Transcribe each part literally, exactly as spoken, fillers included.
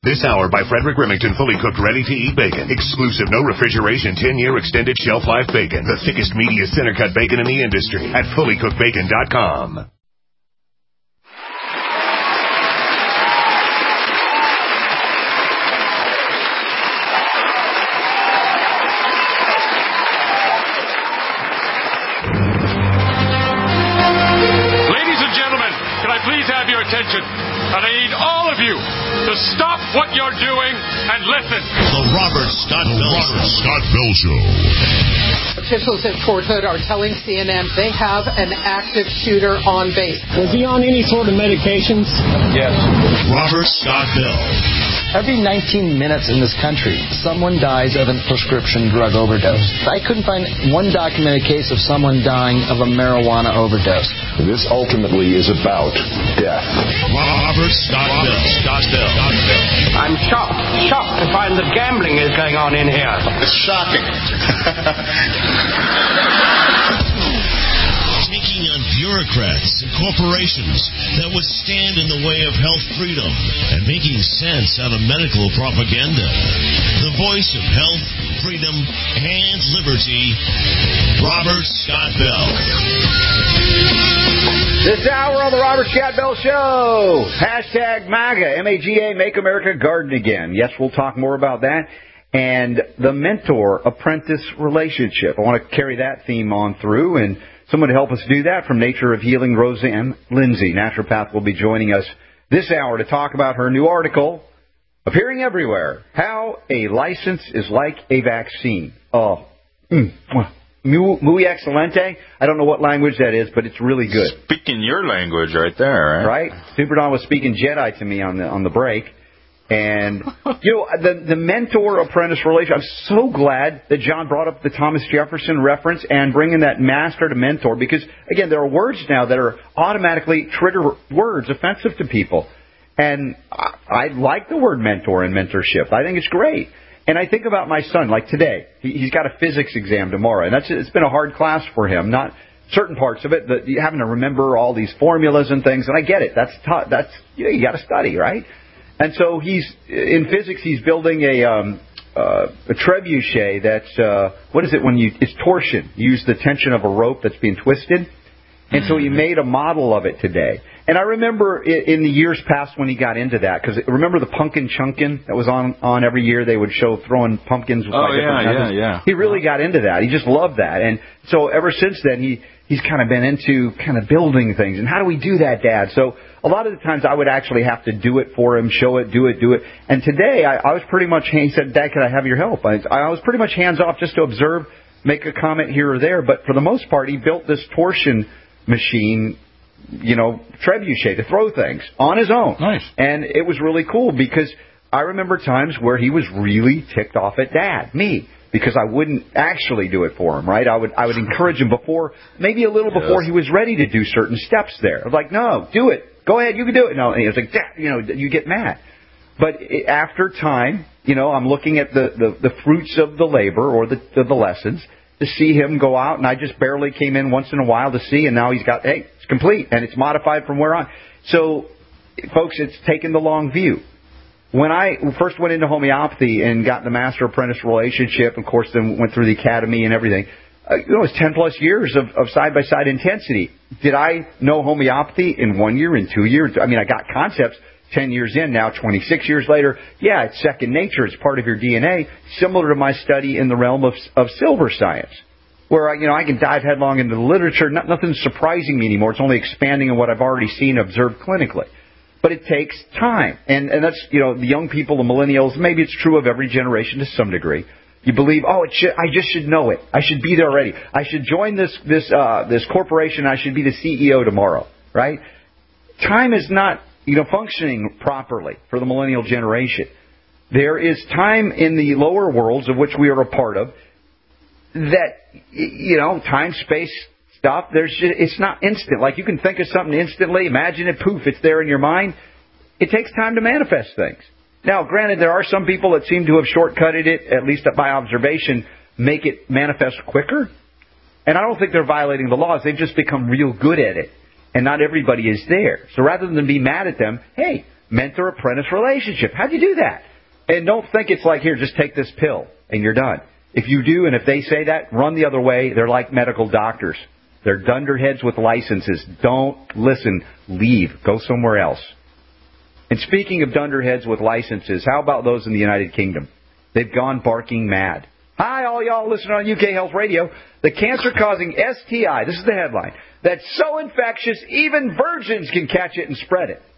This hour by Frederick Remington, fully cooked, ready-to-eat bacon. Exclusive, no refrigeration, ten-year extended shelf life bacon. The thickest, meatiest, center-cut bacon in the industry at fully cooked bacon dot com. Please have your attention, and I need all of you to stop what you're doing and listen. The Robert Scott Bell Robert Scott Bell Show. Officials at Fort Hood are telling C N N they have an active shooter on base. Was he on any sort of medications? Yes. Robert Scott Bell. Every nineteen minutes in this country, someone dies of a prescription drug overdose. I couldn't find one documented case of someone dying of a marijuana overdose. This ultimately is about death. Robert Scott Bell. Scott Bell. I'm shocked, shocked to find that gambling is going on in here. It's shocking. Taking on bureaucrats and corporations that would stand in the way of health freedom and making sense out of medical propaganda. The voice of health, freedom, and liberty, Robert Scott Bell. This hour on the Robert Scott Bell Show. Hashtag MAGA, M A G A, Make America Garden Again. Yes, we'll talk more about that. And the mentor-apprentice relationship. I want to carry that theme on through, and someone to help us do that from Nature of Healing, Roseanne Lindsay, naturopath, will be joining us this hour to talk about her new article, appearing everywhere, How a License is Like a Vaccine. Oh, mm, muy excelente. I don't know what language that is, but it's really good. Speaking your language right there, right? Right? Super Don was speaking Jedi to me on the on the break. And, you know, the, the mentor-apprentice relationship, I'm so glad that John brought up the Thomas Jefferson reference and bringing that master to mentor, because, again, there are words now that are automatically trigger words offensive to people. And I, I like the word mentor and mentorship. I think it's great. And I think about my son, like today. He, he's got a physics exam tomorrow, and that's it's been a hard class for him. Not certain parts of it, that you having to remember all these formulas and things, and I get it. That's t- that's you know, you got to study, right? And so he's, in physics, he's building a um, uh, a trebuchet that's, uh, what is it when you, it's torsion. You use the tension of a rope that's being twisted. And so he made a model of it today. And I remember in the years past when he got into that, because remember the Pumpkin Chunkin' that was on, on every year? They would show throwing pumpkins with oh, like different yeah, methods. yeah, yeah. He really got into that. He just loved that. And so ever since then, he he's kind of been into kind of building things. And how do we do that, Dad? So a lot of the times I would actually have to do it for him, show it, do it, do it. And today I, I was pretty much, he said, Dad, can I have your help? I, I was pretty much hands off just to observe, make a comment here or there. But for the most part, he built this torsion machine, you know, trebuchet to throw things on his own. Nice. And it was really cool because I remember times where he was really ticked off at Dad, me, because I wouldn't actually do it for him, right? I would I would encourage him before, maybe a little before yes. he was ready to do certain steps there. I was like, no, do it. Go ahead, you can do it. No, and he was like, Dad, you know, you get mad. But after time, you know, I'm looking at the, the, the fruits of the labor or the, the, the lessons to see him go out, and I just barely came in once in a while to see, and now he's got, hey, it's complete, and it's modified from where on. So, folks, it's taken the long view. When I first went into homeopathy and got the master-apprentice relationship, of course, then went through the academy and everything, uh, you know, it was ten-plus years of, of side-by-side intensity. Did I know homeopathy in one year, in two years? I mean, I got concepts ten years in now, twenty-six years later. Yeah, it's second nature. It's part of your D N A, similar to my study in the realm of, of silver science, where, I, you know, I can dive headlong into the literature. Not, nothing's surprising me anymore. It's only expanding on what I've already seen, observed clinically. But it takes time. And, and that's, you know, the young people, the millennials, maybe it's true of every generation to some degree. You believe, oh, it should, I just should know it. I should be there already. I should join this, this, uh, this corporation. I should be the C E O tomorrow, right? Time is not, you know, functioning properly for the millennial generation. There is time in the lower worlds of which we are a part of that, you know, time, space, stuff, there's just, it's not instant. Like you can think of something instantly, imagine it, poof, it's there in your mind. It takes time to manifest things. Now, granted, there are some people that seem to have shortcutted it, at least by observation, make it manifest quicker. And I don't think they're violating the laws. They've just become real good at it. And not everybody is there. So rather than be mad at them, hey, mentor-apprentice relationship. How'd you do that? And don't think it's like, here, just take this pill and you're done. If you do, and if they say that, run the other way. They're like medical doctors. They're dunderheads with licenses. Don't listen. Leave. Go somewhere else. And speaking of dunderheads with licenses, how about those in the United Kingdom? They've gone barking mad. Hi, all y'all listening on U K Health Radio. The cancer-causing S T I, this is the headline, that's so infectious, even virgins can catch it and spread it.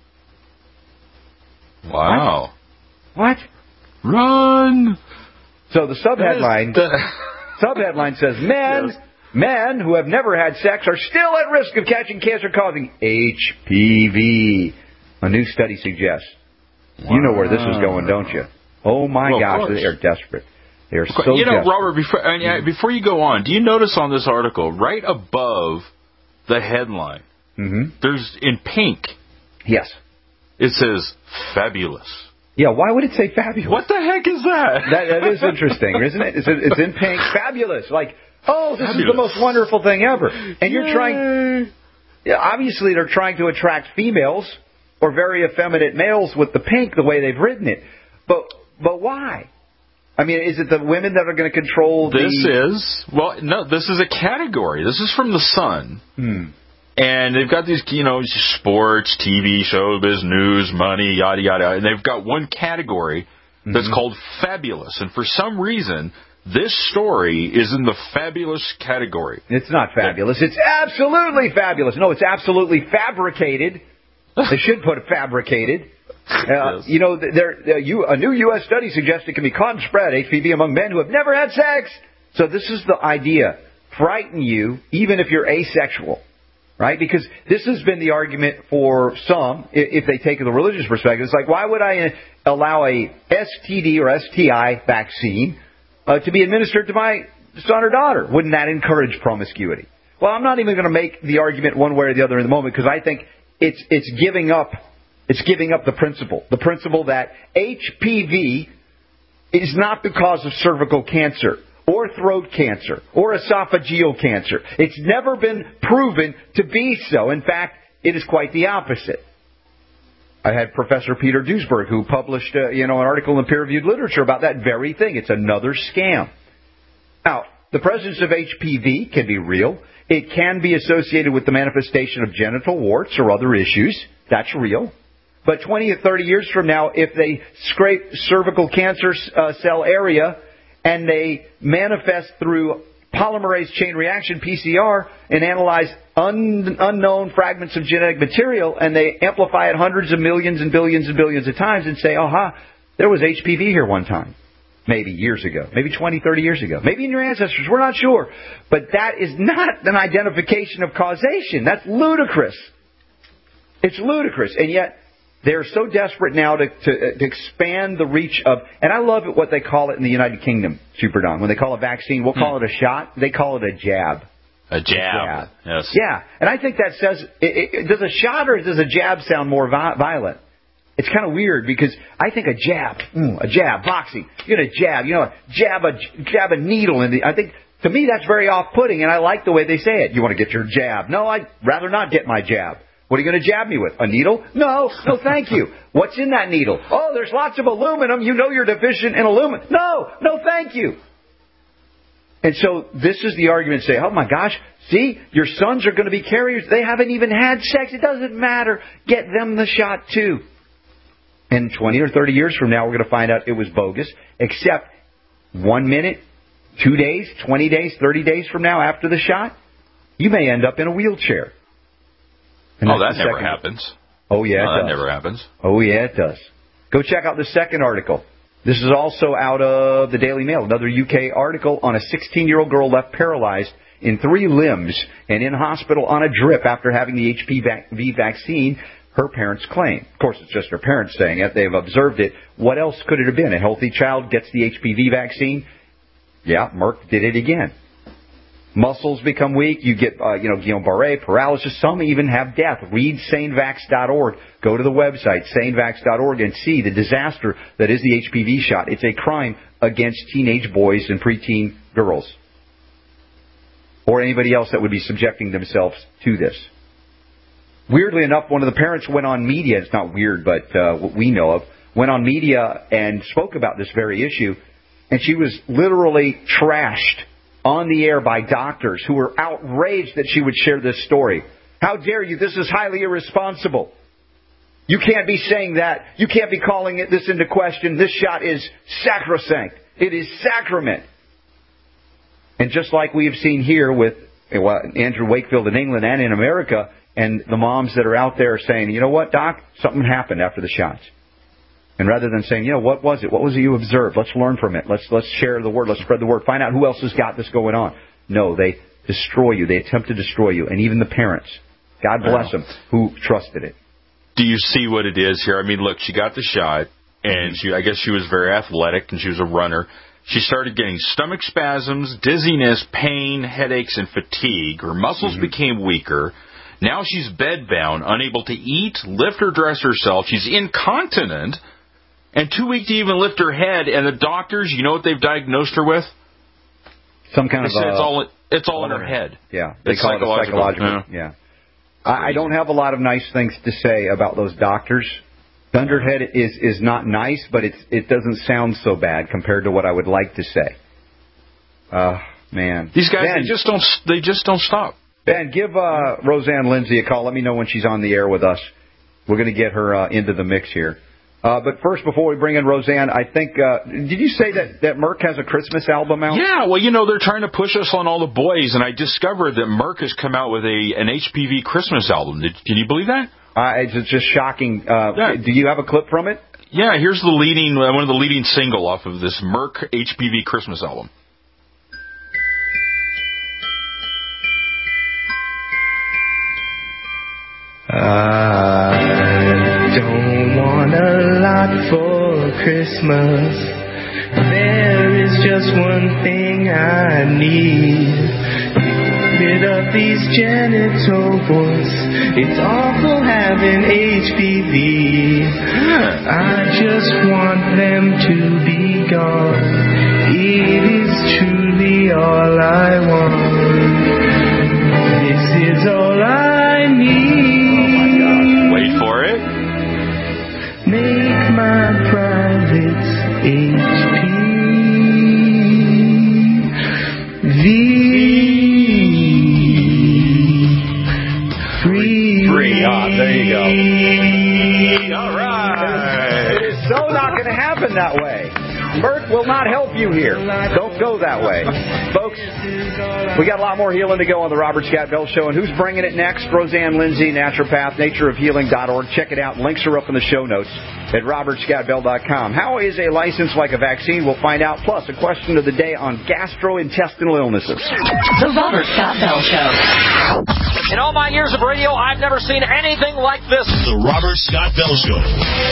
Wow. What? Run! So the subheadline, the... subheadline says, men, yes. men who have never had sex are still at risk of catching cancer-causing H P V. A new study suggests. Wow. You know where this is going, don't you? Oh, my well, gosh, they are desperate. They are so You know, desperate. Robert, before, I mean, before you go on, do you notice on this article, right above the headline, mm-hmm. there's in pink. Yes. It says, fabulous. Yeah, why would it say fabulous? What the heck is that? That, that is interesting, isn't it? It's, it's in pink. Fabulous. Like, oh, this fabulous. is the most wonderful thing ever. And you're Yay. trying... Yeah, obviously, they're trying to attract females or very effeminate males with the pink, the way they've written it. But but why? I mean, is it the women that are going to control the... This is... Well, no, this is a category. This is from The Sun. Hmm. And they've got these, you know, sports, T V, showbiz, news, money, yada, yada. And they've got one category that's mm-hmm. called fabulous. And for some reason, this story is in the fabulous category. It's not fabulous. It's absolutely fabulous. No, it's absolutely fabricated. They should put fabricated. Uh, yes. You know, there, uh, you, a new U S study suggests it can be caught and spread H P V among men who have never had sex. So this is the idea. Frighten you, even if you're asexual. Right? Because this has been the argument for some, if they take the religious perspective. It's like, why would I allow a S T D or S T I vaccine uh, to be administered to my son or daughter? Wouldn't that encourage promiscuity? Well, I'm not even going to make the argument one way or the other in the moment, because I think it's it's giving up it's giving up the principle. The principle that H P V is not the cause of cervical cancer, or throat cancer, or esophageal cancer. It's never been proven to be so. In fact, it is quite the opposite. I had Professor Peter Duesberg, who published uh, you know, an article in peer-reviewed literature about that very thing. It's another scam. Now, the presence of H P V can be real. It can be associated with the manifestation of genital warts or other issues. That's real. But twenty or thirty years from now, if they scrape cervical cancer uh, cell area and they manifest through polymerase chain reaction, P C R, and analyze un- unknown fragments of genetic material, and they amplify it hundreds of millions and billions and billions of times and say, aha, there was H P V here one time. Maybe years ago. Maybe twenty, thirty years ago. Maybe in your ancestors. We're not sure. But that is not an identification of causation. That's ludicrous. It's ludicrous. And yet, they're so desperate now to, to, to expand the reach of, and I love it what they call it in the United Kingdom, Super Don. When they call a vaccine, we'll call hmm. it a shot. They call it a jab. A jab. A jab. Yes. Yeah. And I think that says, it, it, does a shot or does a jab sound more vi- violent? It's kind of weird because I think a jab, mm, a jab, boxing, you're going to jab, you know, jab a, jab a needle in the, I think, to me that's very off-putting, and I like the way they say it. You want to get your jab. No, I'd rather not get my jab. What are you going to jab me with? A needle? No, no thank you. What's in that needle? Oh, there's lots of aluminum. You know you're deficient in aluminum. No, no thank you. And so this is the argument. Say, oh my gosh, see, your sons are going to be carriers. They haven't even had sex. It doesn't matter. Get them the shot too. And twenty or thirty years from now, we're going to find out it was bogus, except one minute, two days, twenty days, thirty days from now after the shot, you may end up in a wheelchair. And oh, that never second. happens. Oh, yeah, no, it that does. never happens. Oh, yeah, it does. Go check out the second article. This is also out of the Daily Mail, another U K article on a sixteen-year-old girl left paralyzed in three limbs and in hospital on a drip after having the H P V vaccine, her parents claim. Of course, it's just her parents saying it. They've observed it. What else could it have been? A healthy child gets the H P V vaccine? Yeah, Merck did it again. Muscles become weak. You get, uh, you know, Guillain-Barré, paralysis. Some even have death. Read sane vax dot org. Go to the website, sane vax dot org, and see the disaster that is the H P V shot. It's a crime against teenage boys and preteen girls. Or anybody else that would be subjecting themselves to this. weirdly enough, one of the parents went on media. It's not weird, but uh, what we know of, went on media and spoke about this very issue. And she was literally trashed on the air by doctors who were outraged that she would share this story. How dare you? This is highly irresponsible. You can't be saying that. You can't be calling it this into question. This shot is sacrosanct. It is sacrament. And just like we have seen here with well, Andrew Wakefield in England and in America, and the moms that are out there saying, you know what, Doc, something happened after the shots. And rather than saying, you know, what was it? What was it you observed? Let's learn from it. Let's let's share the word. Let's spread the word. Find out who else has got this going on. No, they destroy you. They attempt to destroy you. And even the parents, God bless them, who trusted it. Do you see what it is here? I mean, look, she got the shot, and she I guess she was very athletic, and she was a runner. She started getting stomach spasms, dizziness, pain, headaches, and fatigue. Her muscles mm-hmm. became weaker. Now she's bedbound, unable to eat, lift or dress herself. She's incontinent, and too weak to even lift her head. And the doctors, you know what they've diagnosed her with? Some kind they of... Said uh, it's all, it's all in her head. Yeah, they it's call it a psychological... Yeah. yeah. I, I don't have a lot of nice things to say about those doctors. Thunderhead is, is not nice, but it's, it doesn't sound so bad compared to what I would like to say. Uh, man. These guys, Ben, they just don't they just don't stop. Ben, give uh, Roseanne Lindsay a call. Let me know when she's on the air with us. We're going to get her uh, into the mix here. Uh, but first, before we bring in Roseanne, I think, uh, did you say that, that Merck has a Christmas album out? Yeah, well, you know, they're trying to push us on all the boys, and I discovered that Merck has come out with a an H P V Christmas album. Did, can you believe that? Uh, it's just shocking. Uh, yeah. Do you have a clip from it? Yeah, here's the leading, uh, one of the leading single off of this Merck H P V Christmas album. I don't want a lot for Christmas. There is just one thing I need. Rid of these genital boys. It's awful having H P V. I just want them to be gone. It is truly all I want. This is all I need. Oh my God. Wait for it. Make my privates H P V. Free. Ah, there you go. All right. It is so not going to happen that way. Merck will not help you here. Don't go that way. Folks, we got a lot more healing to go on the Robert Scott Bell Show. And who's bringing it next? Roseanne Lindsay, naturopath, nature of healing dot org. Check it out. Links are up in the show notes at robert scott bell dot com. How is a license like a vaccine? We'll find out. Plus, a question of the day on gastrointestinal illnesses. The Robert Scott Bell Show. In all my years of radio, I've never seen anything like this. The Robert Scott Bell Show.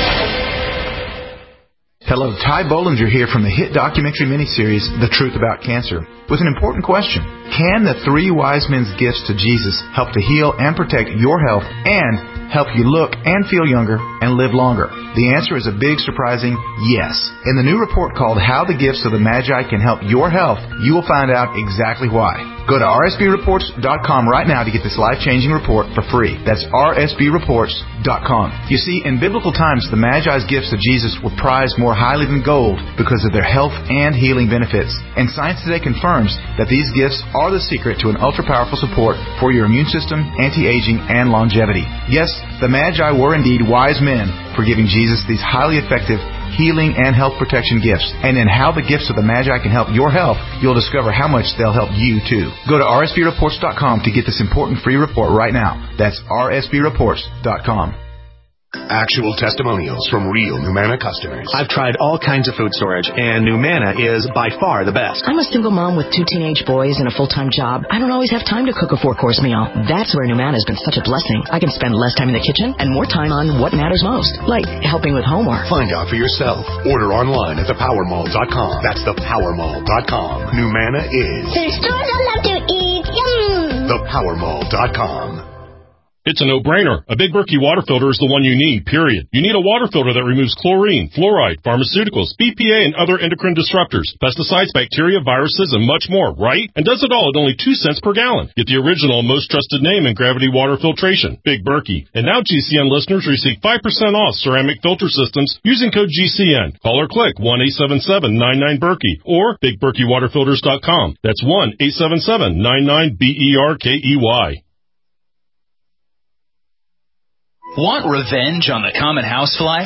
Hello, Ty Bollinger here from the hit documentary miniseries, The Truth About Cancer, with an important question. Can the three wise men's gifts to Jesus help to heal and protect your health and help you look and feel younger and live longer? The answer is a big, surprising yes. In the new report called How the Gifts of the Magi Can Help Your Health, you will find out exactly why. Go to r s b reports dot com right now to get this life-changing report for free. That's r s b reports dot com. You see, in biblical times, the Magi's gifts of Jesus were prized more highly than gold because of their health and healing benefits. And science today confirms that these gifts are the secret to an ultra-powerful support for your immune system, anti-aging, and longevity. Yes, the Magi were indeed wise men for giving Jesus these highly effective healing and health protection gifts. And in How the Gifts of the Magi Can Help Your Health, you'll discover how much they'll help you, too. Go to r s b reports dot com to get this important free report right now. That's r s b reports dot com. Actual testimonials from real Numanna customers. I've tried all kinds of food storage, and Numanna is by far the best. I'm a single mom with two teenage boys and a full-time job. I don't always have time to cook a four-course meal. That's where Numanna has been such a blessing. I can spend less time in the kitchen and more time on what matters most, like helping with homework. Find out for yourself. Order online at the power mall dot com. That's the power mall dot com. Numanna is... There's stores I love to eat. Yum! the power mall dot com. It's a no-brainer. A Big Berkey water filter is the one you need, period. You need a water filter that removes chlorine, fluoride, pharmaceuticals, B P A, and other endocrine disruptors, pesticides, bacteria, viruses, and much more, right? And does it all at only two cents per gallon. Get the original and most trusted name in gravity water filtration, Big Berkey. And now G C N listeners receive five percent off ceramic filter systems using code G C N. Call or click one eight seven seven nine nine Berkey or big berkey water filters dot com. That's one eight seven seven nine nine B E R K E Y. Want revenge on the common housefly?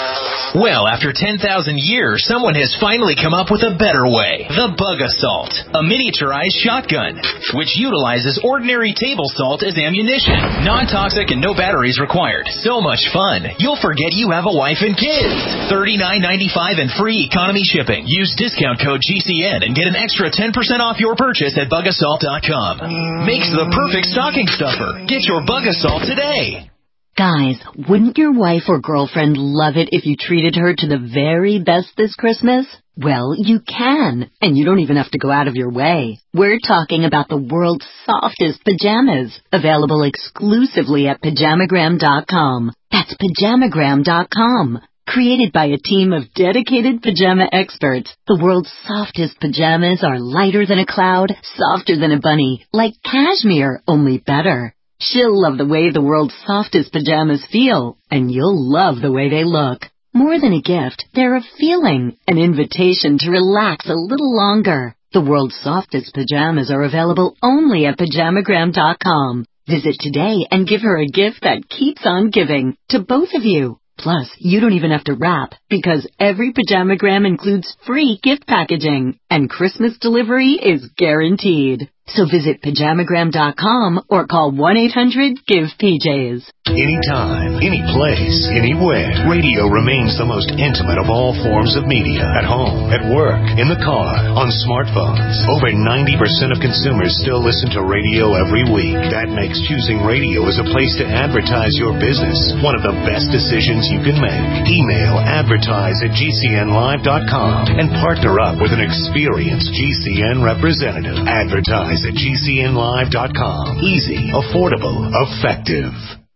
Well, after ten thousand years, someone has finally come up with a better way. The Bug Assault, a miniaturized shotgun, which utilizes ordinary table salt as ammunition. Non-toxic and no batteries required. So much fun, you'll forget you have a wife and kids. thirty-nine ninety-five and free economy shipping. Use discount code G C N and get an extra ten percent off your purchase at bug assault dot com. Makes the perfect stocking stuffer. Get your Bug Assault today. Guys, wouldn't your wife or girlfriend love it if you treated her to the very best this Christmas? Well, you can, and you don't even have to go out of your way. We're talking about the world's softest pajamas, available exclusively at pajamagram dot com. That's pajamagram dot com. Created by a team of dedicated pajama experts, the world's softest pajamas are lighter than a cloud, softer than a bunny, like cashmere, only better. She'll love the way the world's softest pajamas feel, and you'll love the way they look. More than a gift, they're a feeling, an invitation to relax a little longer. The world's softest pajamas are available only at pajamagram dot com. Visit today and give her a gift that keeps on giving, to both of you. Plus, you don't even have to wrap, because every Pajamagram includes free gift packaging, and Christmas delivery is guaranteed. So visit pajamagram dot com or call one eight hundred give P Js. Anytime, any place, anywhere, radio remains the most intimate of all forms of media. At home, at work, in the car, on smartphones. Over ninety percent of consumers still listen to radio every week. That makes choosing radio as a place to advertise your business one of the best decisions you can make. Email advertise at G C N live dot com and partner up with an experienced G C N representative. Advertise at G C N live dot com. Easy, affordable, effective.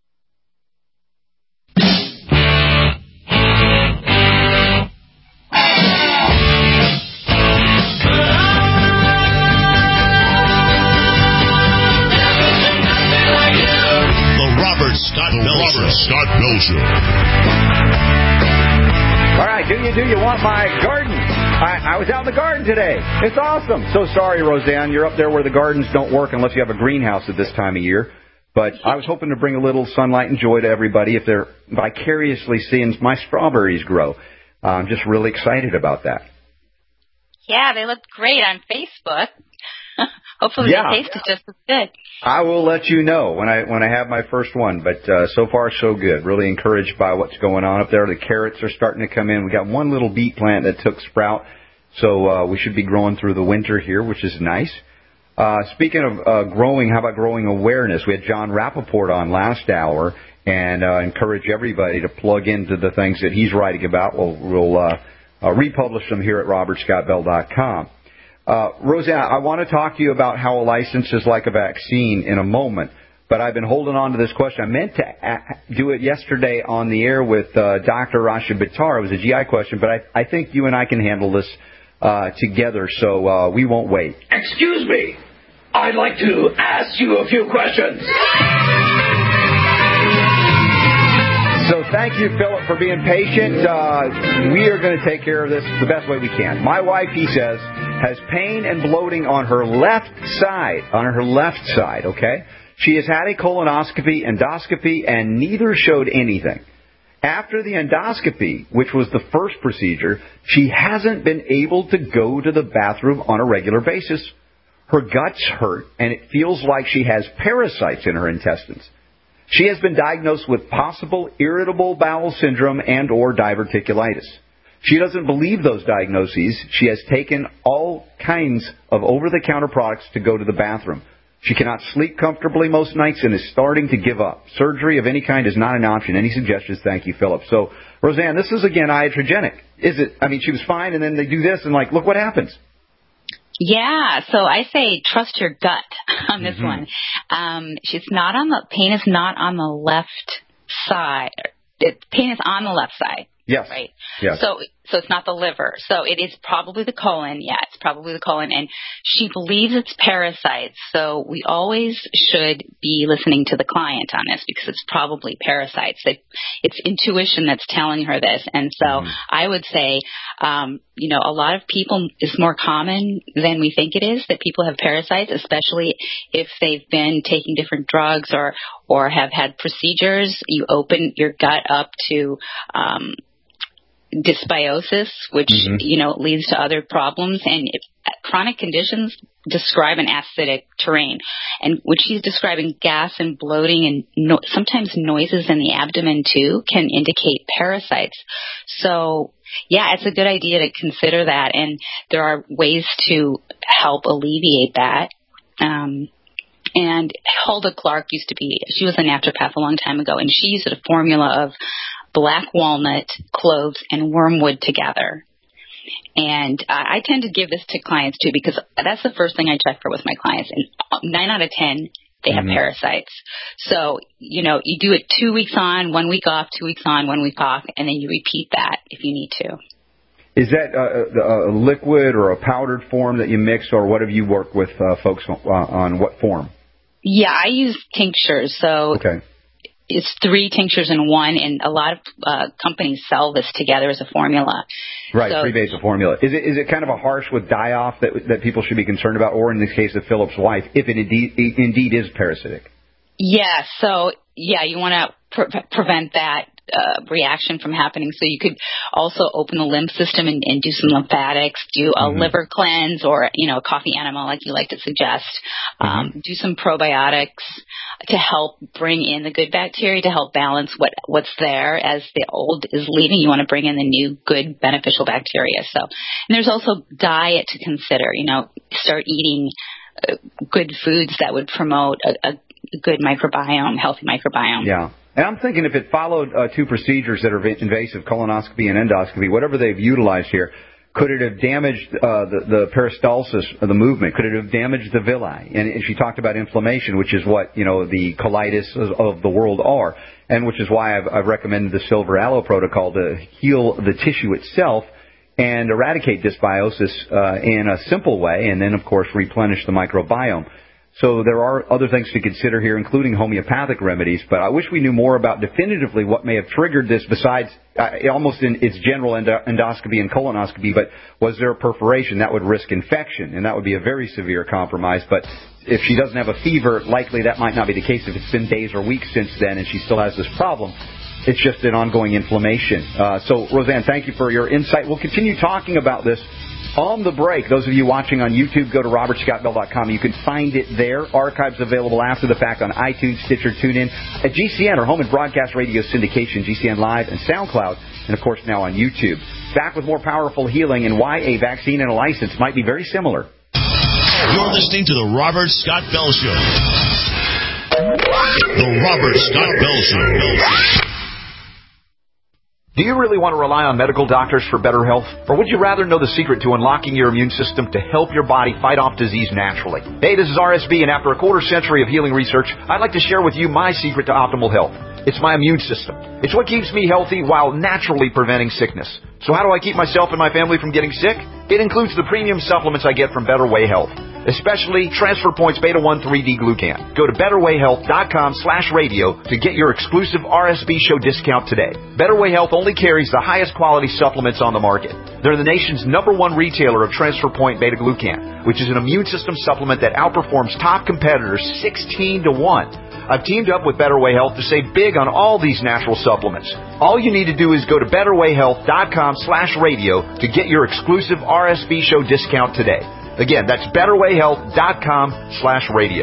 Scott Bell Robert Scott Bell Show. All right, do you do you want my garden? I, I was out in the garden today. It's awesome. So sorry, Roseanne, you're up there where the gardens don't work unless you have a greenhouse at this time of year. But I was hoping to bring a little sunlight and joy to everybody if they're vicariously seeing my strawberries grow. Uh, I'm just really excited about that. Yeah, they look great on Facebook. Hopefully yeah. they taste yeah. just as good. I will let you know when I when I have my first one. But uh, so far, so good. Really encouraged by what's going on up there. The carrots are starting to come in. We got one little beet plant that took sprout, so uh, we should be growing through the winter here, which is nice. Uh, speaking of uh, growing, how about growing awareness? We had John Rappaport on last hour, and uh, encourage everybody to plug into the things that he's writing about. We'll, we'll uh, uh, republish them here at robert scott bell dot com. Uh, Roseanne, I want to talk to you about how a license is like a vaccine in a moment, but I've been holding on to this question. I meant to a- do it yesterday on the air with uh, Doctor Rasha Bittar. It was a G I question, but I, I think you and I can handle this uh, together, so uh, we won't wait. Excuse me. I'd like to ask you a few questions. So thank you, Philip, for being patient. Uh, we are going to take care of this the best way we can. My wife, he says, has pain and bloating on her left side, on her left side, okay? She has had a colonoscopy, endoscopy, and neither showed anything. After the endoscopy, which was the first procedure, she hasn't been able to go to the bathroom on a regular basis. Her guts hurt, and it feels like she has parasites in her intestines. She has been diagnosed with possible irritable bowel syndrome and or diverticulitis. She doesn't believe those diagnoses. She has taken all kinds of over-the-counter products to go to the bathroom. She cannot sleep comfortably most nights and is starting to give up. Surgery of any kind is not an option. Any suggestions? Thank you, Philip. So, Roseanne, this is, again, iatrogenic. Is it? I mean, she was fine, and then they do this, and, like, look what happens. Yeah, so I say trust your gut on this mm-hmm. one. Um, she's not on the pain is not on the left side. It, pain is on the left side. Yes. Right. Yes. So, so it's not the liver. So it is probably the colon. Yeah, it's probably the colon. And she believes it's parasites. So we always should be listening to the client on this because it's probably parasites. It, it's intuition that's telling her this. And so mm-hmm. I would say, um, you know, a lot of people is more common than we think it is that people have parasites, especially if they've been taking different drugs or, or have had procedures. You open your gut up to, um, dysbiosis, which, mm-hmm. you know, leads to other problems. And if, chronic conditions describe an acidic terrain. And what she's describing, gas and bloating and no, sometimes noises in the abdomen, too, can indicate parasites. So, yeah, it's a good idea to consider that. And there are ways to help alleviate that. Um, and Hulda Clark used to be, she was a naturopath a long time ago, and she used a formula of black walnut, cloves, and wormwood together. And uh, I tend to give this to clients, too, because that's the first thing I check for with my clients. And nine out of ten, they have mm-hmm. parasites. So, you know, you do it two weeks on, one week off, two weeks on, one week off, and then you repeat that if you need to. Is that uh, a liquid or a powdered form that you mix, or what have you worked with uh, folks on, uh, on what form? Yeah, I use tinctures. So okay. It's three tinctures in one, and a lot of uh, companies sell this together as a formula. Right, so, three base of formula. Is it is it kind of a harsh with die-off that that people should be concerned about, or in this case of Philip's wife, if it indeed, indeed is parasitic? Yeah, so, yeah, you want to pre- prevent that uh, reaction from happening. So you could also open the lymph system and, and do some lymphatics, do a mm-hmm. liver cleanse or, you know, a coffee enema like you like to suggest. Um, mm-hmm. Do some probiotics to help bring in the good bacteria, to help balance what what's there as the old is leaving. You want to bring in the new good beneficial bacteria. So, and there's also diet to consider. You know, start eating uh, good foods that would promote a, a good microbiome, healthy microbiome. Yeah. And I'm thinking if it followed uh, two procedures that are invasive, colonoscopy and endoscopy, whatever they've utilized here, could it have damaged uh, the, the peristalsis of the movement? Could it have damaged the villi? And, and she talked about inflammation, which is what, you know, the colitis of, of the world are, and which is why I've, I've recommended the Silver Aloe protocol to heal the tissue itself and eradicate dysbiosis uh, in a simple way, and then, of course, replenish the microbiome. So there are other things to consider here, including homeopathic remedies, but I wish we knew more about definitively what may have triggered this besides uh, almost in its general endo- endoscopy and colonoscopy, but was there a perforation? That would risk infection, and that would be a very severe compromise. But if she doesn't have a fever, likely that might not be the case if it's been days or weeks since then and she still has this problem. It's just an ongoing inflammation. Uh, so, Roseanne, thank you for your insight. We'll continue talking about this on the break. Those of you watching on YouTube, go to robert scott bell dot com. You can find it there. Archives available after the fact on iTunes, Stitcher, TuneIn, at G C N, our home and broadcast radio syndication, G C N Live and SoundCloud, and, of course, now on YouTube. Back with more powerful healing and why a vaccine and a license might be very similar. You're listening to The Robert Scott Bell Show. The Robert Scott Bell Show. Do you really want to rely on medical doctors for better health? Or would you rather know the secret to unlocking your immune system to help your body fight off disease naturally? Hey, this is R S B, and after a quarter century of healing research, I'd like to share with you my secret to optimal health. It's my immune system. It's what keeps me healthy while naturally preventing sickness. So how do I keep myself and my family from getting sick? It includes the premium supplements I get from Better Way Health, especially Transfer Points Beta one three D Glucan. Go to betterwayhealth.com slash radio to get your exclusive R S B show discount today. Better Way Health only carries the highest quality supplements on the market. They're the nation's number one retailer of Transfer Point Beta Glucan, which is an immune system supplement that outperforms top competitors sixteen to one. I've teamed up with Better Way Health to save big on all these natural supplements. All you need to do is go to betterwayhealth.com slash radio to get your exclusive R S B show discount today. Again, that's betterwayhealth.com slash radio.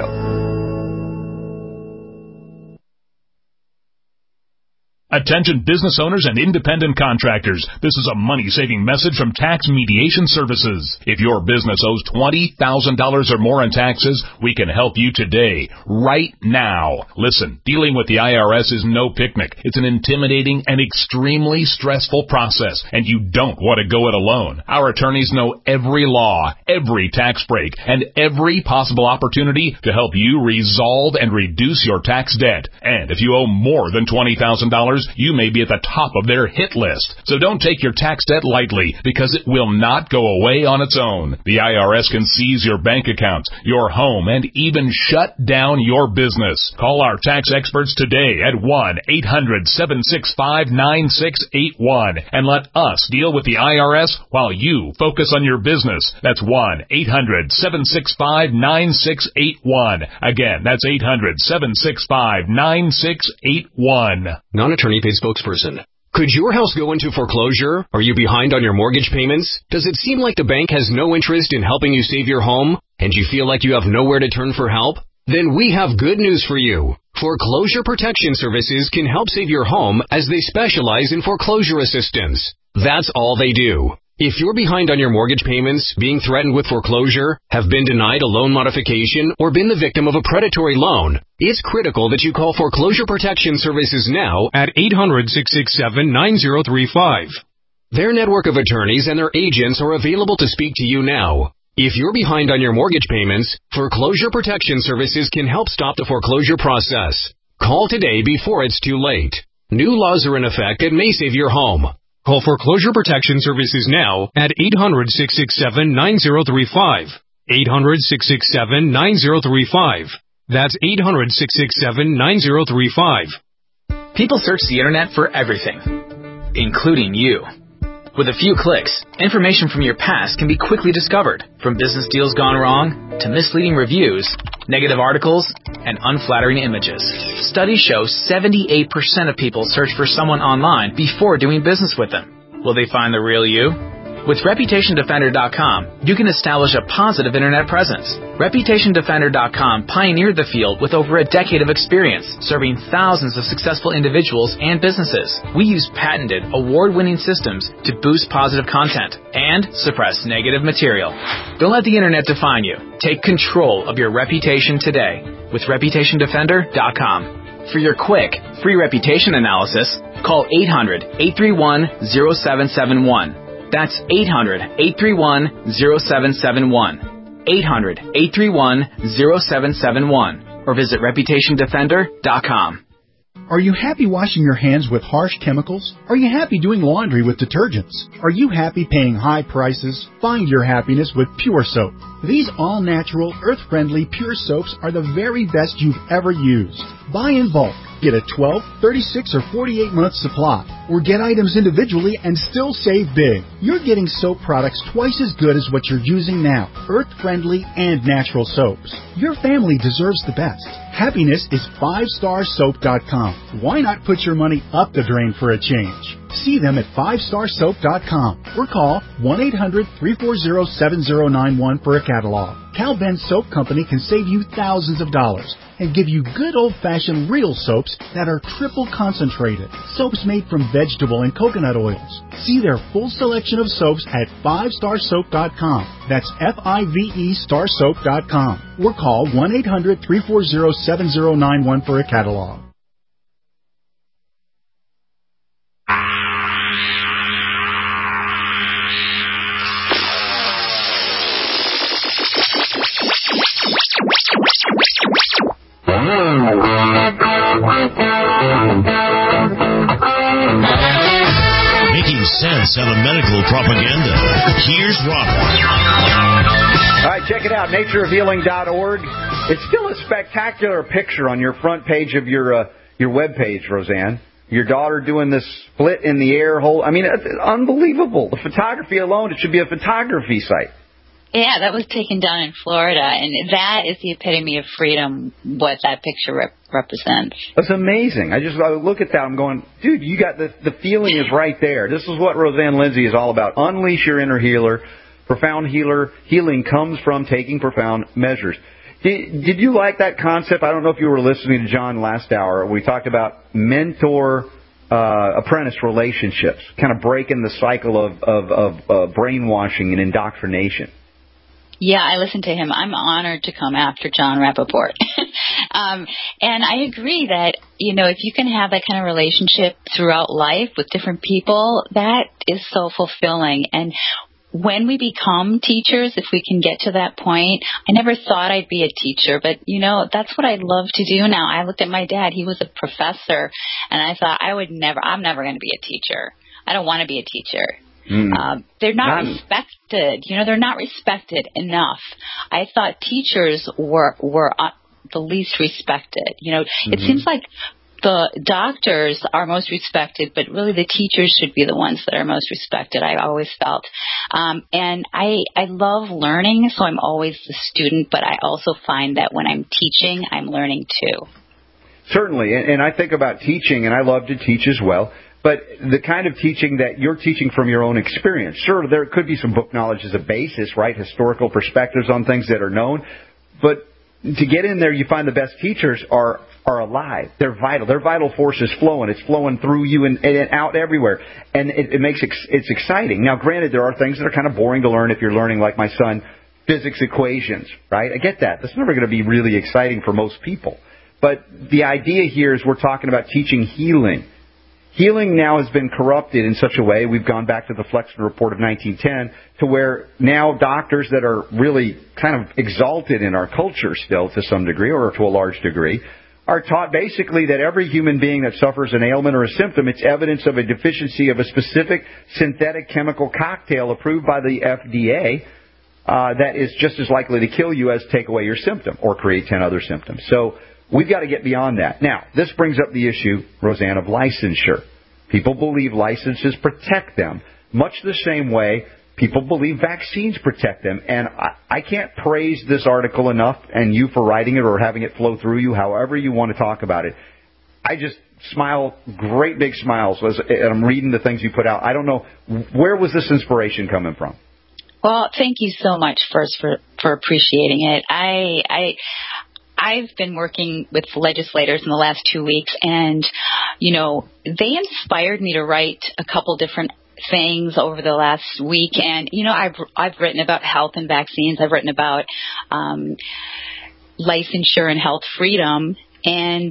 Attention business owners and independent contractors. This is a money-saving message from Tax Mediation Services. If your business owes twenty thousand dollars or more in taxes, we can help you today, right now. Listen, dealing with the I R S is no picnic. It's an intimidating and extremely stressful process, and you don't want to go it alone. Our attorneys know every law, every tax break, and every possible opportunity to help you resolve and reduce your tax debt. And if you owe more than twenty thousand dollars, you may be at the top of their hit list. So don't take your tax debt lightly, because it will not go away on its own. The I R S can seize your bank accounts, your home, and even shut down your business. Call our tax experts today at one eight hundred seven six five nine six eight one and let us deal with the I R S while you focus on your business. That's one eight hundred seven six five nine six eight one. Again, that's eight hundred seven six five nine six eight one. Non-attorney paid spokesperson. Could your house go into foreclosure? Are you behind on your mortgage payments? Does it seem like the bank has no interest in helping you save your home, and you feel like you have nowhere to turn for help? Then we have good news for you. Foreclosure Protection Services can help save your home, as they specialize in foreclosure assistance. That's all they do. If you're behind on your mortgage payments, being threatened with foreclosure, have been denied a loan modification, or been the victim of a predatory loan, it's critical that you call Foreclosure Protection Services now at eight hundred six six seven nine zero three five. Their network of attorneys and their agents are available to speak to you now. If you're behind on your mortgage payments, Foreclosure Protection Services can help stop the foreclosure process. Call today before it's too late. New laws are in effect that may save your home. Call Foreclosure Protection Services now at eight hundred six six seven nine zero three five. eight hundred six six seven nine zero three five. That's eight hundred six six seven nine zero three five. People search the internet for everything, including you. With a few clicks, information from your past can be quickly discovered, from business deals gone wrong to misleading reviews, negative articles, and unflattering images. Studies show seventy-eight percent of people search for someone online before doing business with them. Will they find the real you? With Reputation Defender dot com, you can establish a positive internet presence. Reputation Defender dot com pioneered the field with over a decade of experience, serving thousands of successful individuals and businesses. We use patented, award-winning systems to boost positive content and suppress negative material. Don't let the internet define you. Take control of your reputation today with Reputation Defender dot com. For your quick, free reputation analysis, call eight hundred eight three one zero seven seven one. That's eight hundred eight three one zero seven seven one. eight hundred eight three one zero seven seven one. Or visit Reputation Defender dot com. Are you happy washing your hands with harsh chemicals? Are you happy doing laundry with detergents? Are you happy paying high prices? Find your happiness with Pure Soap. These all-natural, earth-friendly Pure Soaps are the very best you've ever used. Buy in bulk. Get a twelve, thirty-six, or forty-eight month supply. Or get items individually and still save big. You're getting soap products twice as good as what you're using now. Earth-friendly and natural soaps. Your family deserves the best. Happiness is five star soap dot com. Why not put your money up the drain for a change? See them at five star soap dot com or call one eight hundred three four zero seven zero nine one for a catalog. Cal Ben Soap Company can save you thousands of dollars and give you good old-fashioned real soaps that are triple concentrated. Soaps made from vegetable and coconut oils. See their full selection of soaps at five star soap dot com. That's F I V E star soap dot com. Or call one eight hundred three four zero seven zero nine one for a catalog. Making sense out of medical propaganda. Here's Robert. All right, check it out, nature of healing dot org. It's still a spectacular picture on your front page of your uh, your web page, Roseanne. Your daughter doing this split in the air hole. I mean, it's unbelievable. The photography alone, it should be a photography site. Yeah, that was taken down in Florida, and that is the epitome of freedom, what that picture rep- represents. That's amazing. I just I look at that, I'm going, dude, you got the, the feeling is right there. This is what Roseanne Lindsay is all about. Unleash your inner healer. Profound healer. Healing comes from taking profound measures. Did, did you like that concept? I don't know if you were listening to John last hour. We talked about mentor uh, apprentice relationships, kind of breaking the cycle of, of, of uh, brainwashing and indoctrination. Yeah, I listened to him. I'm honored to come after John Rappaport. um, and I agree that, you know, if you can have that kind of relationship throughout life with different people, that is so fulfilling. And when we become teachers, if we can get to that point, I never thought I'd be a teacher, but, you know, that's what I love to do now. I looked at my dad. He was a professor, and I thought I would never, I'm never going to be a teacher. I don't want to be a teacher. Mm. Um, they're not None. respected. You know, they're not respected enough. I thought teachers were were uh, the least respected. You know, mm-hmm. It seems like the doctors are most respected, but really the teachers should be the ones that are most respected, I always felt. Um, and I, I love learning, so I'm always the student, but I also find that when I'm teaching, I'm learning too. Certainly, and, and I think about teaching, and I love to teach as well. But the kind of teaching that you're teaching from your own experience. Sure, there could be some book knowledge as a basis, right? Historical perspectives on things that are known. But to get in there, you find the best teachers are are alive. They're vital. Their vital force is flowing. It's flowing through you and, and out everywhere. And it, it makes ex- it's exciting. Now, granted, there are things that are kind of boring to learn if you're learning, like my son, physics equations, right? I get that. That's never going to be really exciting for most people. But the idea here is we're talking about teaching healing. Healing now has been corrupted in such a way, we've gone back to the Flexner Report of nineteen ten, to where now doctors that are really kind of exalted in our culture still to some degree, or to a large degree, are taught basically that every human being that suffers an ailment or a symptom, it's evidence of a deficiency of a specific synthetic chemical cocktail approved by the F D A uh, that is just as likely to kill you as take away your symptom or create ten other symptoms. So we've got to get beyond that. Now, this brings up the issue, Roseanne, of licensure. People believe licenses protect them, much the same way people believe vaccines protect them. And I, I can't praise this article enough, and you for writing it or having it flow through you, however you want to talk about it. I just smile, great big smiles as I'm reading the things you put out. I don't know, where was this inspiration coming from? Well, thank you so much first for, for appreciating it. I, I, I've been working with legislators in the last two weeks, and, you know, they inspired me to write a couple different things over the last week. And, you know, I've I've written about health and vaccines. I've written about um, licensure and health freedom. And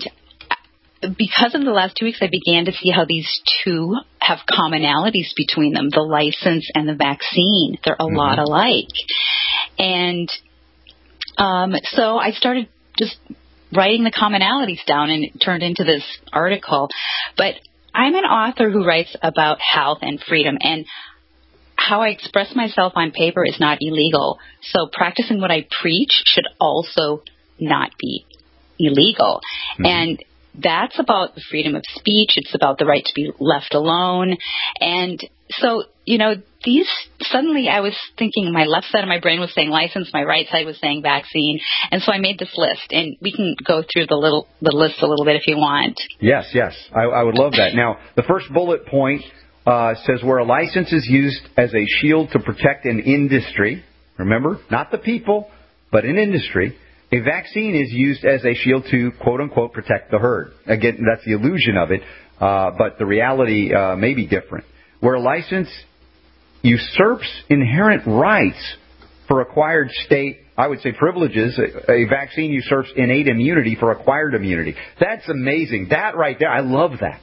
because of the last two weeks, I began to see how these two have commonalities between them, the license and the vaccine. They're a mm-hmm. lot alike. And um, so I started just writing the commonalities down, and it turned into this article. But I'm an author who writes about health and freedom, and how I express myself on paper is not illegal. So practicing what I preach should also not be illegal. Mm-hmm. And that's about the freedom of speech. It's about the right to be left alone. And so, you know, these, suddenly I was thinking, my left side of my brain was saying license, my right side was saying vaccine. And so I made this list, and we can go through the little, the list a little bit if you want. Yes, yes. I, I would love that. Now, the first bullet point uh, says where a license is used as a shield to protect an industry, remember, not the people, but an industry, a vaccine is used as a shield to, quote-unquote, protect the herd. Again, that's the illusion of it, uh, but the reality uh, may be different. Where a license usurps inherent rights for acquired state, I would say privileges, a, a vaccine usurps innate immunity for acquired immunity. That's amazing. That right there, I love that.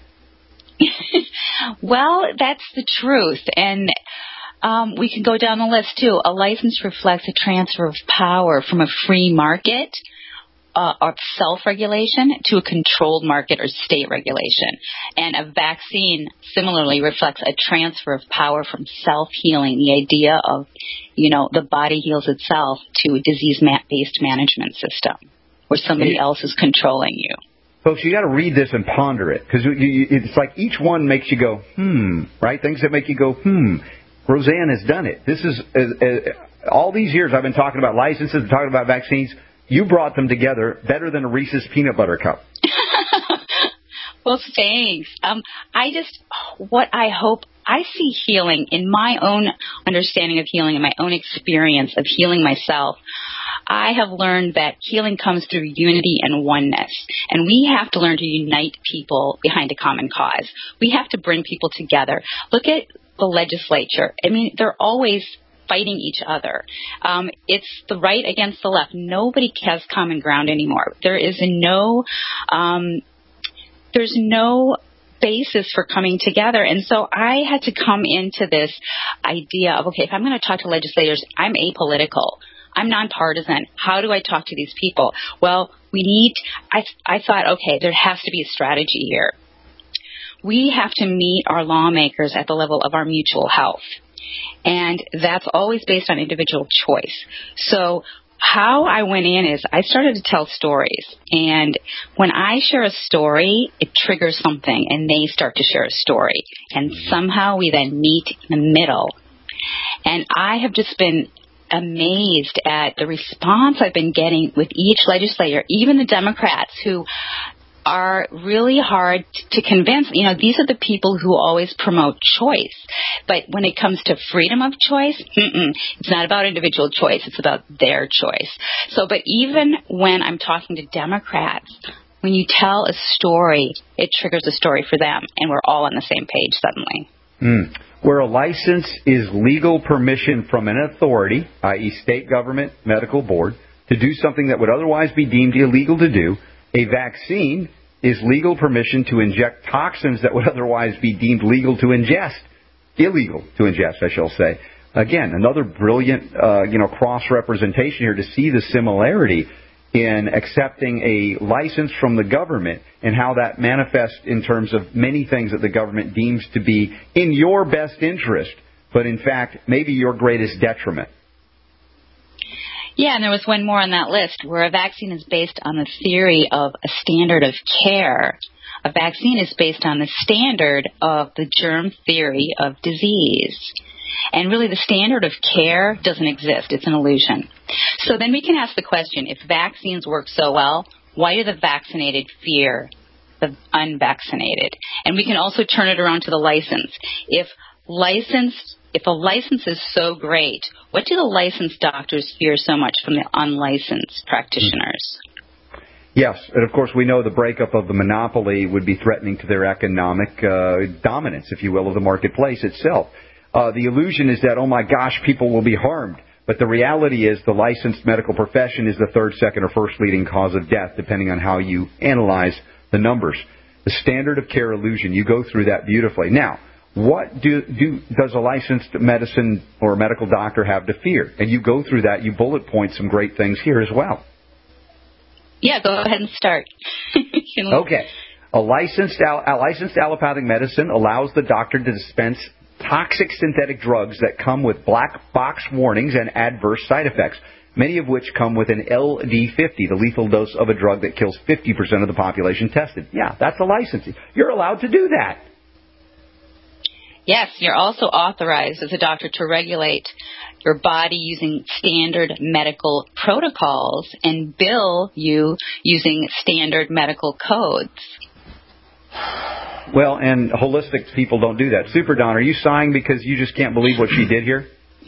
Well, that's the truth. And Um, we can go down the list, too. A license reflects a transfer of power from a free market uh, of self-regulation to a controlled market or state regulation. And a vaccine, similarly, reflects a transfer of power from self-healing, the idea of, you know, the body heals itself, to a disease-based management system where somebody else is controlling you. Folks, you got to read this and ponder it, because it's like each one makes you go, hmm, right? Things that make you go, hmm. Roseanne has done it. This is uh, uh, all these years I've been talking about licenses, talking about vaccines. You brought them together better than a Reese's peanut butter cup. Well, thanks. Um, I just, what I hope, I see healing in my own understanding of healing and my own experience of healing myself. I have learned that healing comes through unity and oneness. And we have to learn to unite people behind a common cause. We have to bring people together. Look at the legislature. I mean, they're always fighting each other. Um, it's the right against the left. Nobody has common ground anymore. There is no, um, there's no basis for coming together. And so I had to come into this idea of, okay, if I'm going to talk to legislators, I'm apolitical. I'm nonpartisan. How do I talk to these people? Well, we need, I, I thought, okay, there has to be a strategy here. We have to meet our lawmakers at the level of our mutual health. And that's always based on individual choice. So how I went in is I started to tell stories. And when I share a story, it triggers something, and they start to share a story. And somehow we then meet in the middle. And I have just been amazed at the response I've been getting with each legislator, even the Democrats who are really hard to convince. You know, these are the people who always promote choice. But when it comes to freedom of choice, mm-mm, it's not about individual choice. It's about their choice. So, but even when I'm talking to Democrats, when you tell a story, it triggers a story for them, and we're all on the same page suddenly. Mm. Where a license is legal permission from an authority, that is state government, medical board, to do something that would otherwise be deemed illegal to do, a vaccine is legal permission to inject toxins that would otherwise be deemed legal to ingest. Illegal to ingest, I shall say. Again, another brilliant, uh, you know, cross-representation here to see the similarity in accepting a license from the government and how that manifests in terms of many things that the government deems to be in your best interest, but in fact, maybe your greatest detriment. Yeah, and there was one more on that list where a vaccine is based on the theory of a standard of care. A vaccine is based on the standard of the germ theory of disease. And really the standard of care doesn't exist. It's an illusion. So then we can ask the question, if vaccines work so well, why do the vaccinated fear the unvaccinated? And we can also turn it around to the license. If licensed If a license is so great, what do the licensed doctors fear so much from the unlicensed practitioners? Yes, and of course we know the breakup of the monopoly would be threatening to their economic uh, dominance, if you will, of the marketplace itself. Uh, the illusion is that, oh my gosh, people will be harmed. But the reality is the licensed medical profession is the third, second, or first leading cause of death, depending on how you analyze the numbers. The standard of care illusion, you go through that beautifully. Now, what do, do does a licensed medicine or medical doctor have to fear? And you go through that. You bullet point some great things here as well. Yeah, go ahead and start. Okay. A licensed, a licensed allopathic medicine allows the doctor to dispense toxic synthetic drugs that come with black box warnings and adverse side effects, many of which come with an L D fifty, the lethal dose of a drug that kills fifty percent of the population tested. Yeah, that's a license. You're allowed to do that. Yes, you're also authorized as a doctor to regulate your body using standard medical protocols and bill you using standard medical codes. Well, and holistic people don't do that. Super Don, are you sighing because you just can't believe what she did here?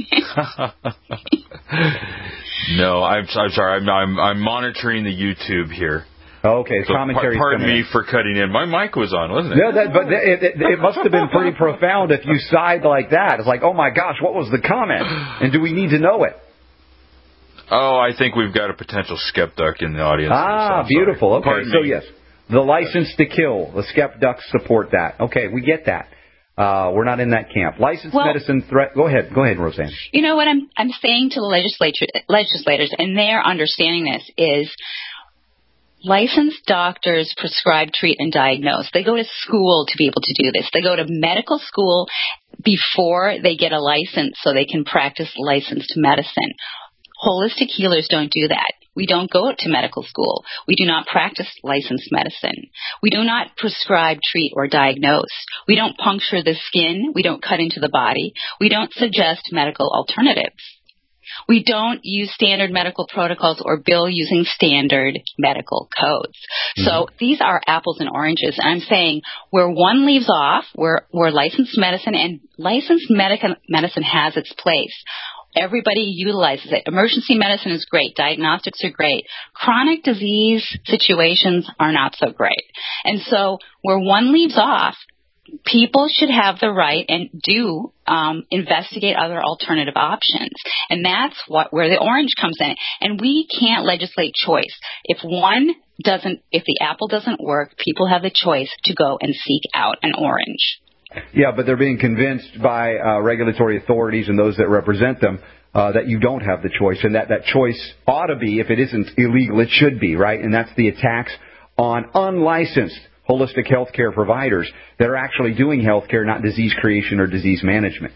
No, I'm, I'm sorry. I'm, I'm, I'm monitoring the YouTube here. Okay, so commentary. Pardon me in. for cutting in. My mic was on, wasn't it? No, that, but it, it, it must have been pretty profound if you sighed like that. It's like, oh my gosh, what was the comment? And do we need to know it? Oh, I think we've got a potential skepduck in the audience. Ah, so beautiful. Okay, Pardon so me. yes, the license to kill, the skepducks support that. Okay, we get that. Uh, we're not in that camp. Licensed well, medicine threat. Go ahead, go ahead, Roseanne. You know what I'm I'm saying to the legislature legislators, and they're understanding this is. Licensed doctors prescribe, treat, and diagnose. They go to school to be able to do this. They go to medical school before they get a license so they can practice licensed medicine. Holistic healers don't do that. We don't go to medical school. We do not practice licensed medicine. We do not prescribe, treat, or diagnose. We don't puncture the skin. We don't cut into the body. We don't suggest medical alternatives. We don't use standard medical protocols or bill using standard medical codes. Mm-hmm. So these are apples and oranges. And I'm saying where one leaves off, where, where licensed medicine and licensed medic- medicine has its place, Everybody utilizes it. Emergency medicine is great. Diagnostics are great. Chronic disease situations are not so great. And so where one leaves off, people should have the right and do um, investigate other alternative options. And that's what where the orange comes in. And we can't legislate choice. If one doesn't, if the apple doesn't work, people have the choice to go and seek out an orange. Yeah, but they're being convinced by uh, regulatory authorities and those that represent them uh, that you don't have the choice, and that that choice ought to be, if it isn't illegal, it should be, right? And that's the attacks on unlicensed holistic healthcare providers that are actually doing healthcare, not disease creation or disease management.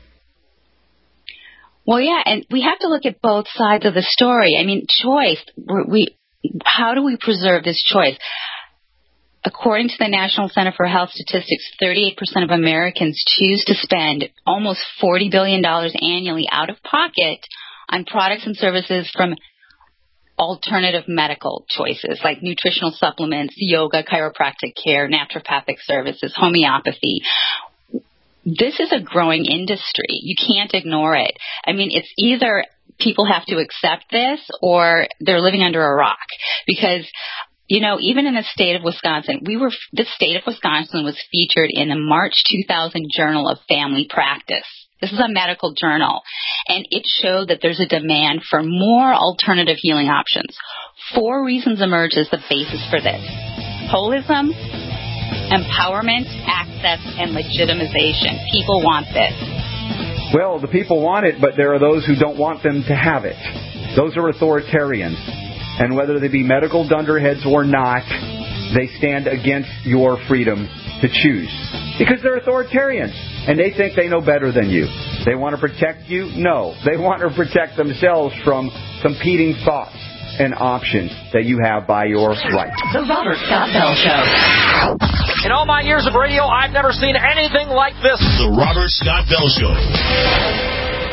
Well, yeah, and we have to look at both sides of the story. I mean, choice, we, how do we preserve this choice? According to the National Center for Health Statistics, thirty-eight percent of Americans choose to spend almost forty billion dollars annually out of pocket on products and services from alternative medical choices like nutritional supplements, yoga, chiropractic care, naturopathic services, homeopathy. This is a growing industry. You can't ignore it. I mean, it's either people have to accept this or they're living under a rock, because you know, even in the state of Wisconsin, we were, the state of Wisconsin was featured in the March two thousand Journal of Family Practice. This is a medical journal, and it showed that there's a demand for more alternative healing options. Four reasons emerge as the basis for this: holism, empowerment, access, and legitimization. People want this. Well, the people want it, but there are those who don't want them to have it. Those are authoritarians. And whether they be medical dunderheads or not, they stand against your freedom to choose. Because they're authoritarians, and they think they know better than you. They want to protect you? No. They want to protect themselves from competing thoughts and options that you have by your right. The Robert Scott Bell Show. In all my years of radio, I've never seen anything like this. The Robert Scott Bell Show.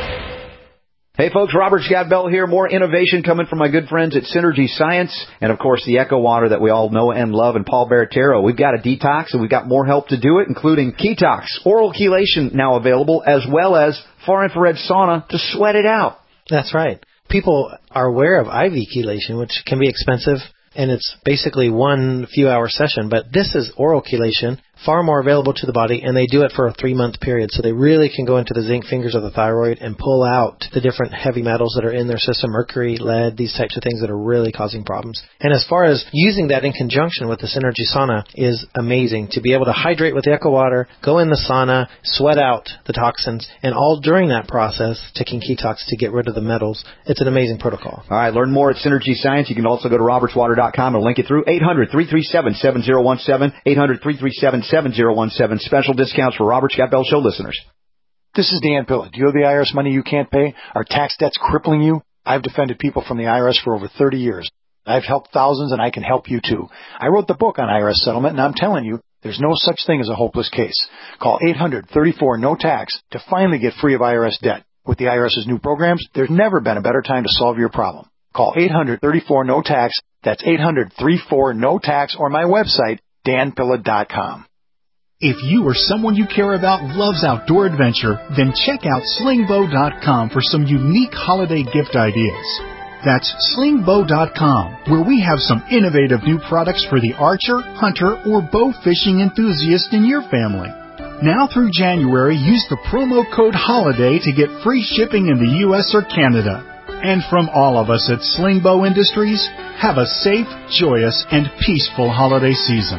Hey folks, Robert Scott Bell here. More innovation coming from my good friends at Synergy Science, and of course the Echo Water that we all know and love, and Paul Baratero. We've got a detox, and we've got more help to do it, including Ketox, oral chelation now available, as well as far infrared sauna to sweat it out. That's right. People are aware of I V chelation, which can be expensive, and it's basically one few hour session, but this is oral chelation, far more available to the body, and they do it for a three-month period. So they really can go into the zinc fingers of the thyroid and pull out the different heavy metals that are in their system, mercury, lead, these types of things that are really causing problems. And as far as using that in conjunction with the Synergy Sauna is amazing. To be able to hydrate with the Echo Water, go in the sauna, sweat out the toxins, and all during that process, taking Ketox to get rid of the metals. It's an amazing protocol. All right, learn more at Synergy Science. You can also go to roberts water dot com and link it through eight hundred, three three seven, seven zero one seven, eight hundred, three three seven, seven zero one seven. Special discounts for Robert Scott Bell Show listeners. This is Dan Pilla. Do you owe the I R S money you can't pay? Are tax debts crippling you? I've defended people from the I R S for over thirty years. I've helped thousands, and I can help you too. I wrote the book on I R S settlement, and I'm telling you, there's no such thing as a hopeless case. Call eight hundred, thirty-four, no tax to finally get free of I R S debt. With the IRS's new programs, there's never been a better time to solve your problem. Call eight hundred, thirty-four, no tax. That's eight hundred, thirty-four, no tax, or my website, dan pilla dot com. If you or someone you care about loves outdoor adventure, then check out sling bow dot com for some unique holiday gift ideas. That's sling bow dot com, where we have some innovative new products for the archer, hunter, or bow fishing enthusiast in your family. Now through January, use the promo code HOLIDAY to get free shipping in the U S or Canada. And from all of us at Sling Bow Industries, have a safe, joyous, and peaceful holiday season.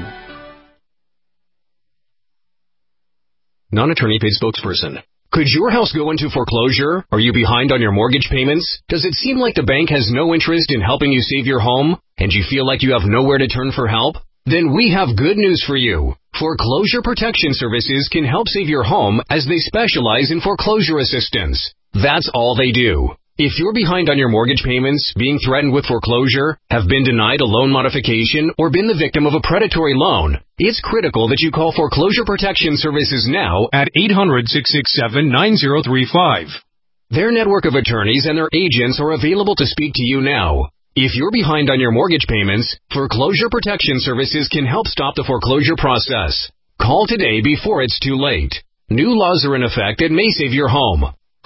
Non-attorney paid spokesperson. Could your house go into foreclosure? Are you behind on your mortgage payments? Does it seem like the bank has no interest in helping you save your home, and you feel like you have nowhere to turn for help? Then we have good news for you. Foreclosure Protection Services can help save your home as they specialize in foreclosure assistance. That's all they do. If you're behind on your mortgage payments, being threatened with foreclosure, have been denied a loan modification, or been the victim of a predatory loan, it's critical that you call Foreclosure Protection Services now at eight hundred, six six seven, nine zero three five. Their network of attorneys and their agents are available to speak to you now. If you're behind on your mortgage payments, Foreclosure Protection Services can help stop the foreclosure process. Call today before it's too late. New laws are in effect that may save your home.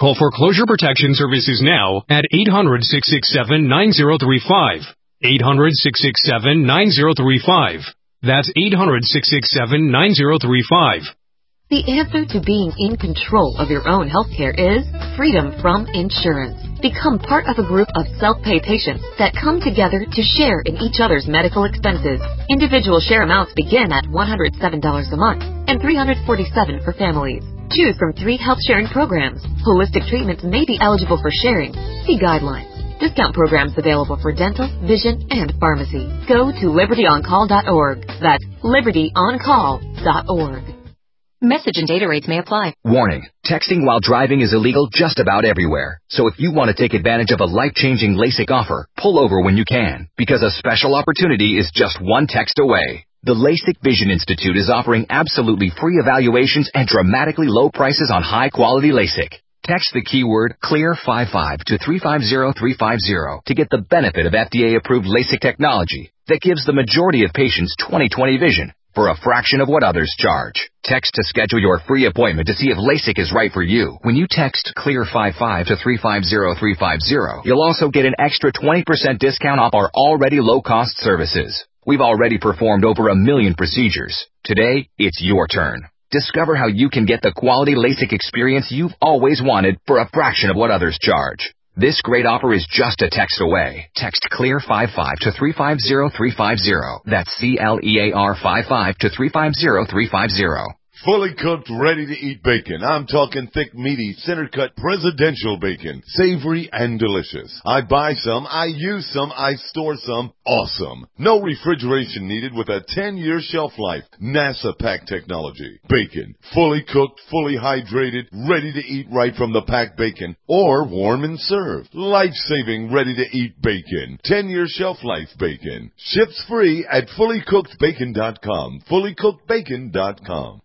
Call Foreclosure Protection Services now at eight hundred, six six seven, nine zero three five. eight hundred, six six seven, nine zero three five. That's eight hundred, six six seven, nine zero three five. The answer to being in control of your own healthcare is freedom from insurance. Become part of a group of self-pay patients that come together to share in each other's medical expenses. Individual share amounts begin at one hundred seven dollars a month and three hundred forty-seven dollars for families. Choose from three health sharing programs. Holistic treatments may be eligible for sharing. See guidelines. Discount programs available for dental, vision, and pharmacy. Go to liberty on call dot org. That's liberty on call dot org. Message and data rates may apply. Warning, texting while driving is illegal just about everywhere. So if you want to take advantage of a life-changing LASIK offer, pull over when you can, because a special opportunity is just one text away. The LASIK Vision Institute is offering absolutely free evaluations and dramatically low prices on high-quality LASIK. Text the keyword CLEAR fifty-five to three five zero three five zero to get the benefit of F D A-approved LASIK technology that gives the majority of patients twenty twenty vision for a fraction of what others charge. Text to schedule your free appointment to see if LASIK is right for you. When you text CLEAR fifty-five to three five zero three five zero, you'll also get an extra twenty percent discount off our already low-cost services. We've already performed over a million procedures. Today, it's your turn. Discover how you can get the quality LASIK experience you've always wanted for a fraction of what others charge. This great offer is just a text away. Text CLEAR fifty-five to three five zero three five zero. That's C L E A R fifty-five to three five zero three five zero. Fully cooked, ready-to-eat bacon. I'm talking thick, meaty, center-cut presidential bacon. Savory and delicious. I buy some, I use some, I store some. Awesome. No refrigeration needed with a ten-year shelf life. NASA pack technology. Bacon. Fully cooked, fully hydrated, ready to eat right from the packed bacon. Or warm and served. Life-saving, ready-to-eat bacon. ten-year shelf life bacon. Ships free at fully cooked bacon dot com. fully cooked bacon dot com.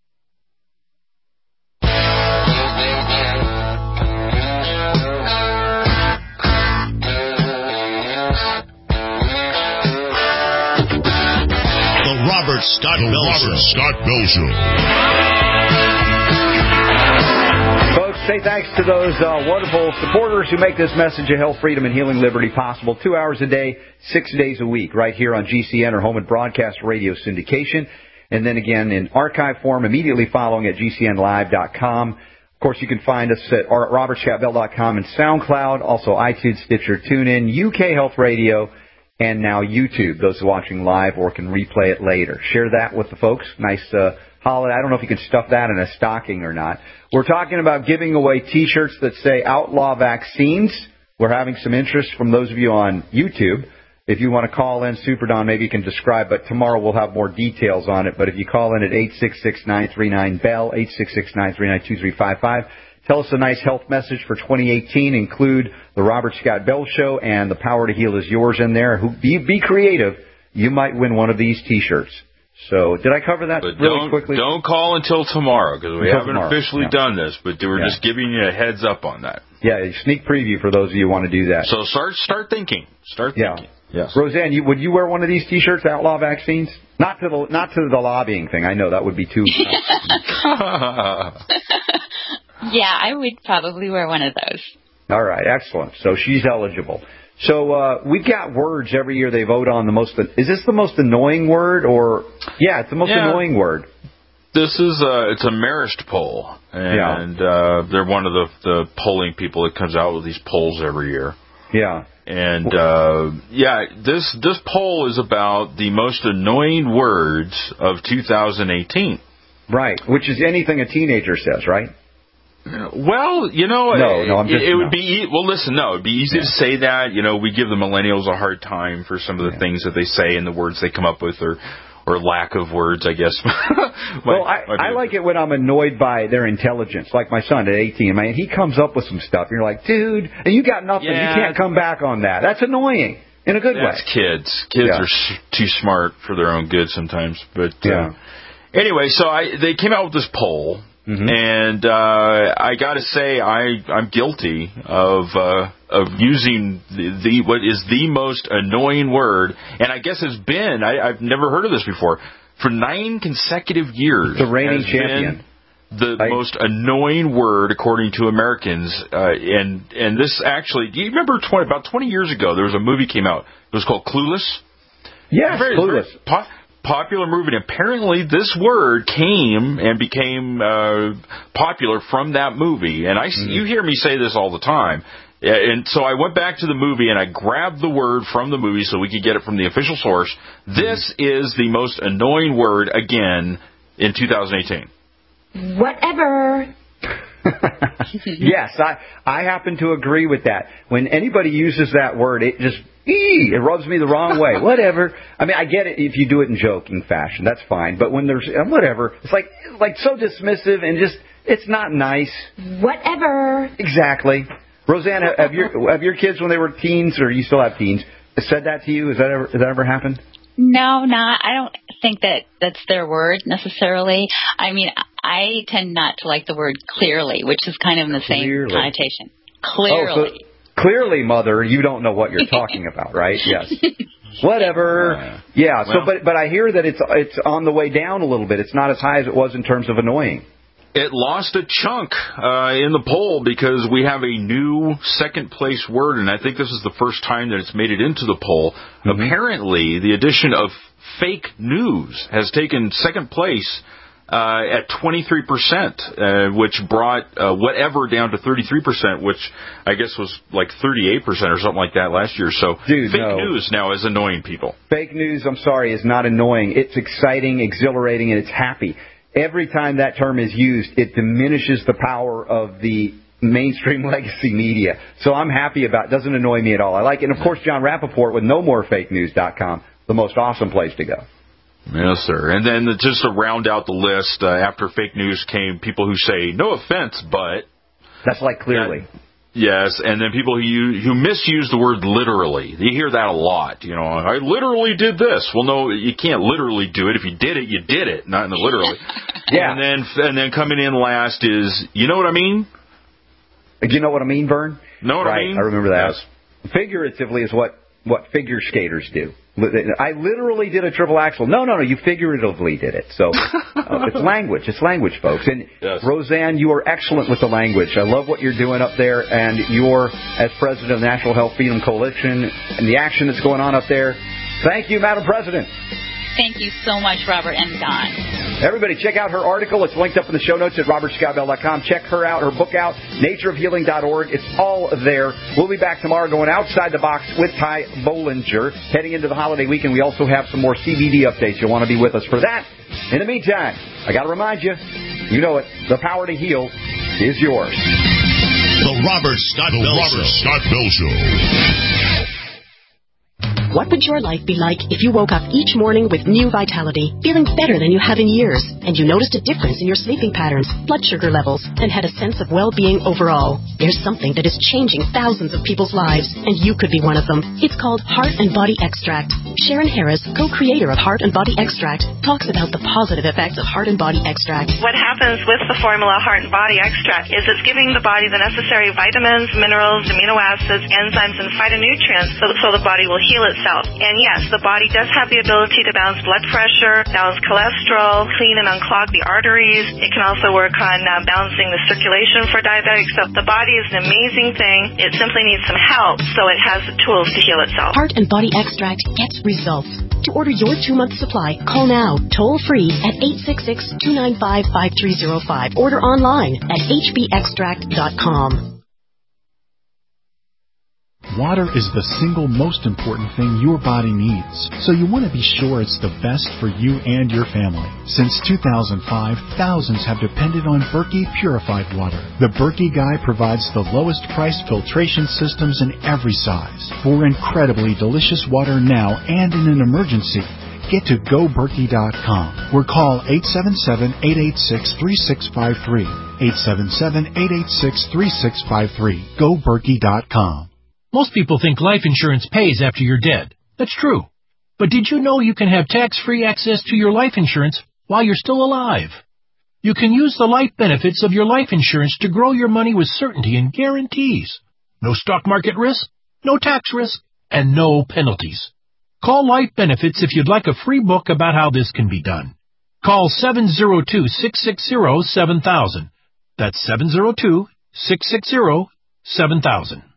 Robert Scott the Bell Robert Show. Scott Bell Show. Folks, say thanks to those uh, wonderful supporters who make this message of health, freedom, and healing liberty possible. Two hours a day, six days a week, right here on G C N, or home and broadcast radio syndication. And then again in archive form immediately following at G C N live dot com. Of course, you can find us at robert scott bell dot com and SoundCloud, also iTunes, Stitcher, TuneIn, U K Health Radio, and now YouTube, those watching live or can replay it later. Share that with the folks. Nice uh, holiday. I don't know if you can stuff that in a stocking or not. We're talking about giving away T-shirts that say Outlaw Vaccines. We're having some interest from those of you on YouTube. If you want to call in, Super Don, maybe you can describe, but tomorrow we'll have more details on it. But if you call in at eight six six, nine three nine, B E L L, eight six six, nine three nine, two three five five, tell us a nice health message for twenty eighteen. Include the Robert Scott Bell Show and the Power to Heal is Yours in there. Who, be, be creative. You might win one of these T-shirts. So did I cover that but really don't, quickly? Don't call until tomorrow because we Until haven't tomorrow, officially yeah. done this, but we're Yeah. just giving you a heads up on that. Yeah, a sneak preview for those of you who want to do that. So start start thinking. Start Yeah. thinking. Yes. Roseanne, you, would you wear one of these T-shirts, Outlaw Vaccines? Not to the not to the lobbying thing. I know that would be too. Yeah, I would probably wear one of those. All right, excellent. So she's eligible. So uh, we've got words every year they vote on the most. Is this the most annoying word, or yeah, it's the most Yeah. annoying word. This is a, it's a Marist poll, and Yeah. uh, they're one of the, the polling people that comes out with these polls every year. Yeah. And uh, yeah, this this poll is about the most annoying words of two thousand eighteen. Right, which is anything a teenager says, right? Well, you know, No, no, I'm it, just- it would no. be e- well. Listen, no, it'd be easy Yeah. to say that. You know, we give the millennials a hard time for some of the Yeah. things that they say and the words they come up with, or or lack of words, I guess. Well, I, I like it when I'm annoyed by their intelligence. Like my son at eighteen, man, he comes up with some stuff, and you're like, dude, and you got nothing. Yeah. You can't come back on that. That's annoying in a good way. That's kids. Kids Yeah. are s- too smart for their own good sometimes. But uh, Yeah. anyway, so I they came out with this poll. Mm-hmm. And uh, I got to say, I I'm guilty of uh, of using the, the what is the most annoying word, and I guess it's been I, I've never heard of this before for nine consecutive years. The reigning has champion. been the I, most annoying word, according to Americans, uh, and and this actually, do you remember twenty, about twenty years ago, there was a movie came out. It was called Clueless. Yes, very, Clueless. Very po- popular movie. And apparently, this word came and became uh, popular from that movie. And I, mm-hmm. you hear me say this all the time. And so I went back to the movie and I grabbed the word from the movie so we could get it from the official source. This mm-hmm. is the most annoying word again in two thousand eighteen. Whatever. Yes, I I happen to agree with that. When anybody uses that word, it just ee, it rubs me the wrong way. Whatever. I mean, I get it if you do it in joking fashion, that's fine. But when there's uh, whatever, it's like like so dismissive and just it's not nice. Whatever. Exactly. Roseanne, have your have your kids when they were teens, or you still have teens, said that to you? Has that ever has that ever happened? No, not. I don't think that that's their word necessarily. I mean, I tend not to like the word clearly, which is kind of in the clearly. same connotation. Clearly. Oh, so clearly, Mother, you don't know what you're talking about, right? Yes. Whatever. Uh, yeah. Well, so, but but I hear that it's it's on the way down a little bit. It's not as high as it was in terms of annoying. It lost a chunk uh, in the poll because we have a new second place word, and I think this is the first time that it's made it into the poll. Mm-hmm. Apparently, the addition of fake news has taken second place uh, at twenty-three percent, uh, which brought uh, whatever down to thirty-three percent, which I guess was like thirty-eight percent or something like that last year. So Dude, fake no. news now is annoying people. Fake news, I'm sorry, is not annoying. It's exciting, exhilarating, and it's happy. Every time that term is used, it diminishes the power of the mainstream legacy media. So I'm happy about it. Doesn't annoy me at all. I like it. And, of course, John Rappaport with no more fake news dot com, the most awesome place to go. Yes, sir. And then just to round out the list, uh, after fake news came people who say, no offense, but... That's like clearly. That, yes, and then people who use, who misuse the word literally. You hear that a lot. You know, I literally did this. Well, no, you can't literally do it. If you did it, you did it, not in the literally. Yeah. And then and then coming in last is, you know what I mean? You know what I mean, Vern? Know what right, I mean? I remember that. Yes. Figuratively is what, what figure skaters do. I literally did a triple axel. No, no, no, you figuratively did it. So uh, it's language. It's language, folks. And yes. Roseanne, you are excellent with the language. I love what you're doing up there. And you're, as president of the National Health Freedom Coalition, and the action that's going on up there. Thank you, Madam President. Thank you so much, Robert and Don. Everybody, check out her article. It's linked up in the show notes at robert scott bell dot com. Check her out, her book out, nature of healing dot org. It's all there. We'll be back tomorrow going outside the box with Ty Bollinger. Heading into the holiday weekend, we also have some more C B D updates. You'll want to be with us for that. In the meantime, I got to remind you, you know it, the power to heal is yours. The Robert Scott the Bell Robert Show. Scott Bell Show. What would your life be like if you woke up each morning with new vitality, feeling better than you have in years, and you noticed a difference in your sleeping patterns, blood sugar levels, and had a sense of well-being overall? There's something that is changing thousands of people's lives, and you could be one of them. It's called Heart and Body Extract. Sharon Harris, co-creator of Heart and Body Extract, talks about the positive effects of Heart and Body Extract. What happens with the formula Heart and Body Extract is it's giving the body the necessary vitamins, minerals, amino acids, enzymes, and phytonutrients so, so the body will heal itself. And yes, the body does have the ability to balance blood pressure, balance cholesterol, clean and unclog the arteries. It can also work on uh, balancing the circulation for diabetics. So the body is an amazing thing. It simply needs some help, so it has the tools to heal itself. Heart and Body Extract gets results. To order your two-month supply, call now, toll-free at eight six six, two nine five, five three zero five. Order online at h b extract dot com. Water is the single most important thing your body needs, so you want to be sure it's the best for you and your family. Since two thousand five, thousands have depended on Berkey purified water. The Berkey Guy provides the lowest price filtration systems in every size for incredibly delicious water now and in an emergency. Get to go berkey dot com or call eight seven seven, eight eight six, three six five three. eight seven seven, eight eight six, three six five three. go berkey dot com. Most people think life insurance pays after you're dead. That's true. But did you know you can have tax-free access to your life insurance while you're still alive? You can use the life benefits of your life insurance to grow your money with certainty and guarantees. No stock market risk, no tax risk, and no penalties. Call Life Benefits if you'd like a free book about how this can be done. Call seven zero two, six six zero, seven thousand. That's seven zero two, six six zero, seven thousand.